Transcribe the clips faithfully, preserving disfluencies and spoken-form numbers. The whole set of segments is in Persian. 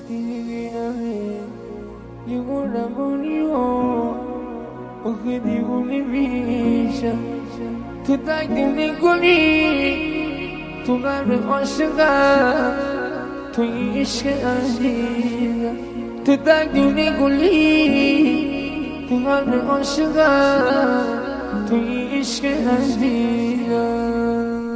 وقتی میبینمه یه مرمونی و آخه دیوونه میشم تو تقدیم گلی تو قلب عاشقم تو این عشق عزیزم تو تقدیم گلی تو قلب عاشقم تو این عشق عزیزم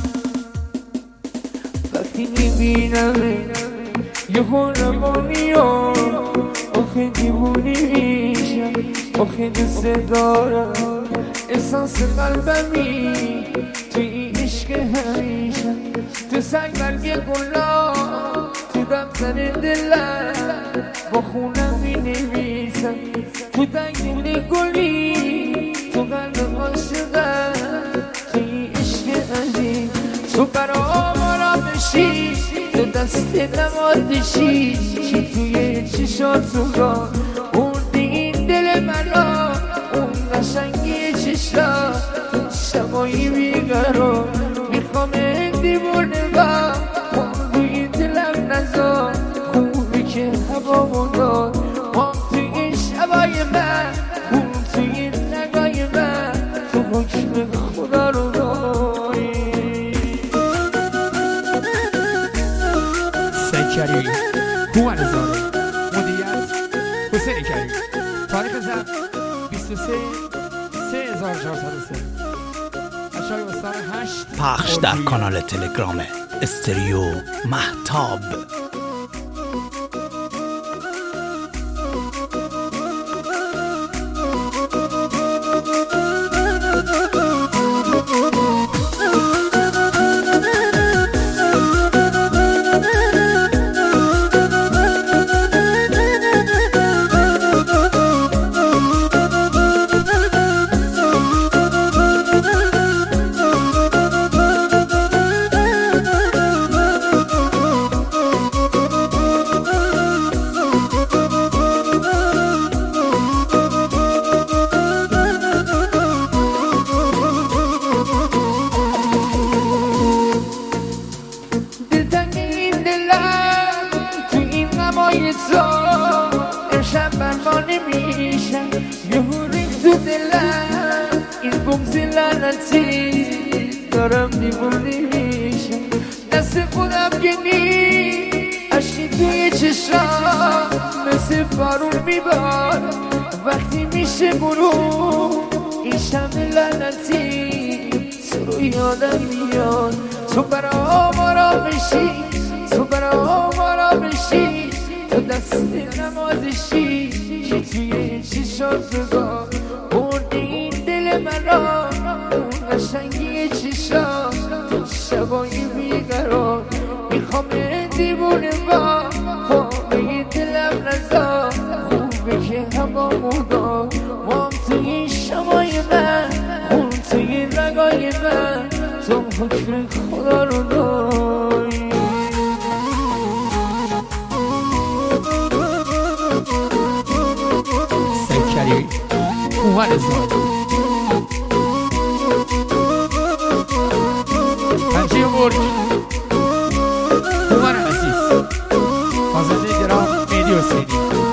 وقتی میبینمه یه خورمانی و آخه دیوونی میشم آخه دوست دارم احساس قلبمی تو این عشق همیشم تو سنگ برگ گلا تو دفتر دلم با خونم می نویسم تو تقدیم گلی تو قلب عاشقم تو این عشق عزیز تو برام آرام بشی تو دست نمازشی چی توی چشات را بردی این دل مرا اون قشنگی چشا تو شبایی بیقرار میخوام دیوونه با روی دلم نزار خوبی که هوا مدار ما توی شبای من اون توی نگاه من تو حکم خدا رو داری کری هومن زاره مدیریت حسین کری تاریخ ضبط بیست و سه سه هزار و چهارصد و سه اشای استان هشت پخش در کانال تلگرام استریو مهتاب. دارم دیوونه میشم دست خودم گنی عشقی توی چشم مثل بارون میبار وقتی میشه برو این شم لعنتی تو رو یادم میاد تو برام آرام بشی تو برام آرام بشی تو دست نمازشی که توی چشات بگاه بردی این دل مرا اون قشنگی چشا تو شبایی بیقرار میخوام دیوونه با خوابه دلم نزا خوبه که هوا مدار مام توی شمای من خون توی رگای من تو حکم خدا رو داری سکری هومن زاره پنجه برگ هومن عزیز خواننده گرام مهدی حسینی